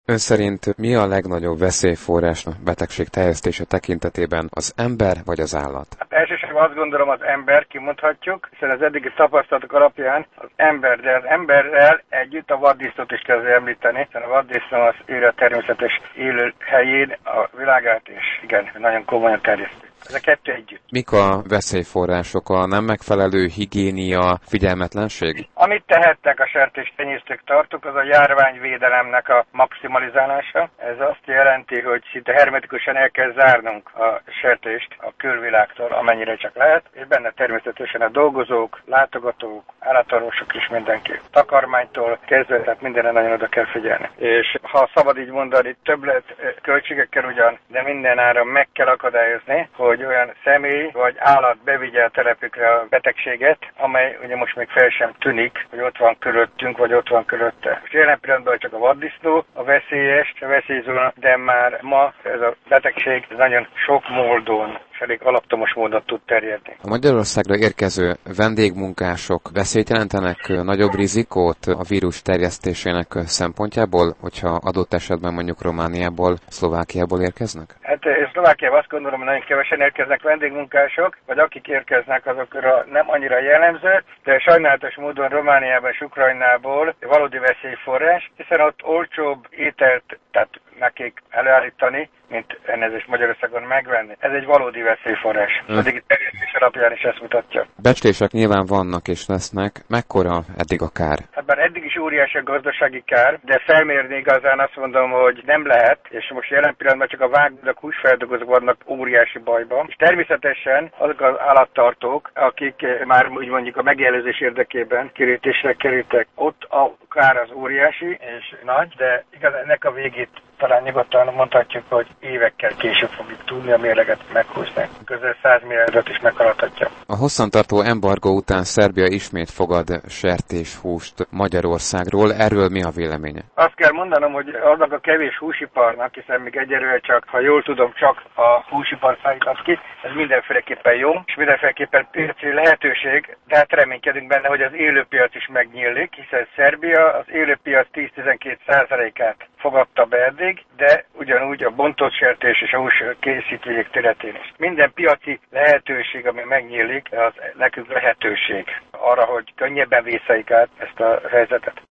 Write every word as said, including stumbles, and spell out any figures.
Ön szerint mi a legnagyobb veszélyforrás a betegség terjesztése tekintetében, az ember vagy az állat? Hát elsősorban azt gondolom az ember, kimondhatjuk, hiszen az eddigi tapasztalatok alapján az ember, de az emberrel együtt a vaddisznót is kell említeni, hiszen a vaddisznó az éli a természetes élő helyén a világát, és igen, nagyon komolyan terjesztő. Ez a kettő együtt. Mik a veszélyforrások? A nem megfelelő higiénia, figyelmetlenség? Amit tehettek a sertéstenyésztők tartók, az a járványvédelemnek a maximalizálása. Ez azt jelenti, hogy szinte hermetikusan el kell zárnunk a sertést a külvilágtól, amennyire csak lehet, és benne természetesen a dolgozók, látogatók, állatorvosok is mindenki. Takarmánytól kezdve, tehát mindenre nagyon oda kell figyelni. És ha szabad így mondani, többlet költségekkel ugyan, de minden áron meg kell akadályozni, hogy olyan személy vagy állat bevigye a telepükre a betegséget, amely ugye most még fel sem tűnik, hogy ott van körülöttünk, vagy ott van körülötte. Most jelen pillanatban csak a vaddisznó a veszélyes, a veszélyzóna, de már ma ez a betegség nagyon sok módon és elég alaptomos módon tud terjedni. A Magyarországra érkező vendégmunkások veszélyt jelentenek, nagyobb rizikót a vírus terjesztésének szempontjából, hogyha adott esetben mondjuk Romániából, Szlovákiából érkeznek? Hát Szlovákiában azt gondolom, hogy nagyon kevesen érkeznek vendégmunkások, vagy akik érkeznek, azokra nem annyira jellemző, de sajnálatos módon Romániában és Ukrajnából valódi veszélyforrás, hiszen ott olcsóbb ételt, tehát nekik előállítani, mint elnézést Magyarországon megvenni. Ez egy valódi veszélyforrás. Hm. Addig terjesztés alapján is ezt mutatja. Becslések nyilván vannak és lesznek. Mekkora eddig a kár? Hát bár eddig is óriási a gazdasági kár, de felmérni igazán azt mondom, hogy nem lehet, és most jelen pillanatban csak a vágódak, húsfeldolgozók vannak óriási bajban. És természetesen azok az állattartók, akik már úgy mondjuk a megjelölés érdekében kirítésre kerültek, ott a kár az óriási és nagy, de igazán ennek a végét talán nyugodtan mondhatjuk, hogy évekkel később fogjuk tudni a mérleget meghúzni. Közel száz milliárdot is meghaladhatja. A hosszantartó embargó után Szerbia ismét fogad sertéshúst Magyarországról. Erről mi a véleménye? Azt kell mondanom, hogy annak a kevés húsiparnak, hiszen még egyelőre csak, ha jól tudom, csak a húsipar szállított ki, ez mindenféleképpen jó, és mindenféleképpen piaci lehetőség, de hát reménykedünk benne, hogy az élőpiac is megnyílik, hiszen Szerbia az élőpiac tíz-tizenkét százalékát fogadta be eddig, de ugyanúgy a bontott sertés és a hús készítőjék területén is. Minden piaci lehetőség, ami megnyílik, az nekünk lehetőség arra, hogy könnyebben vészeljük át ezt a helyzetet.